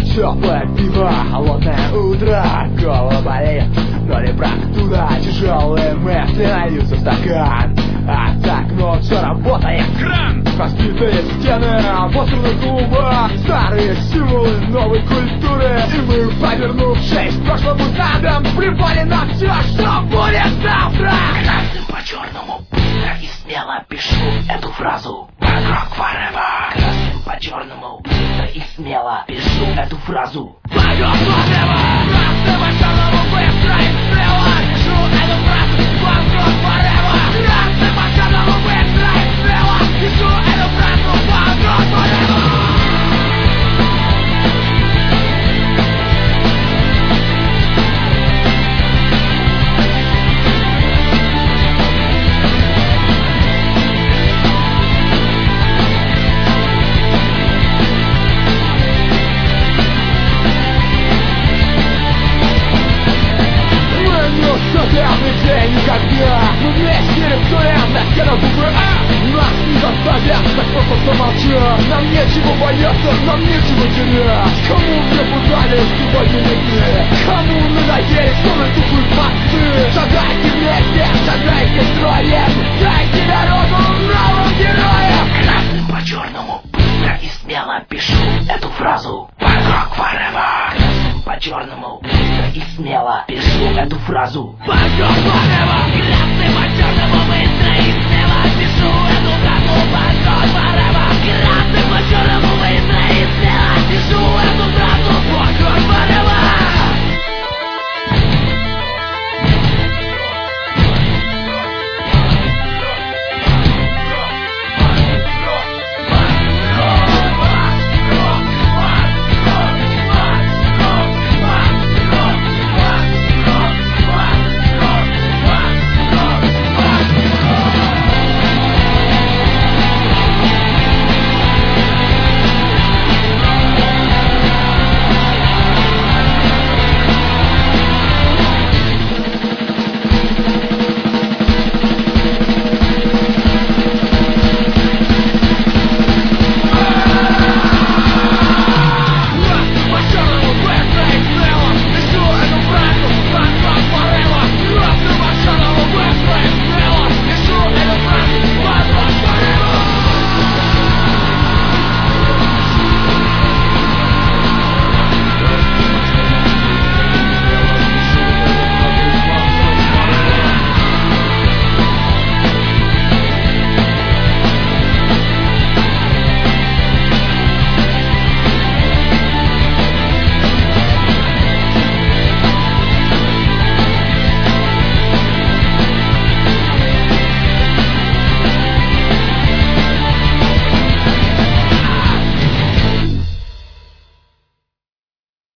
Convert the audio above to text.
теплое пиво, холодное утро, голова болит, но не брат туда, тяжелые мысли нальются в стакан. А так, но все работает. Кран! Разбитые стены, обосранный клуба, старые символы новой культуры. И мы, повернувшись к прошлому задом, припали на все, что будет завтра. Красным по черному быстро и смело пишу эту фразу. Punk rock forever. Красным по черному быстро и смело пишу эту фразу. Punk rock forever. Красным по черному быстро и смело пишу эту фразу. Punk rock forever. Красным по черному быстро и смело пишу эту фразу. Punk rock forever. Каждый день никогда мы вместе рисуем на стенах буквы А. Нас не заставят, так просто замолчать. Нам нечего бояться, нам нечего терять. Кому мне подали сегодня не кому надоели словно тупые факты. Шагайте вместе, шагайте строем, дайте дорогу новым героям. Красным по черному быстро и смело пишу эту фразу. Punk rock forever. Красным по черному быстро и смело пишу эту фразу. Punk rock forever. Красным по черному быстро и смело пишу эту фразу. Punk rock forever. Красным по черному быстро и смело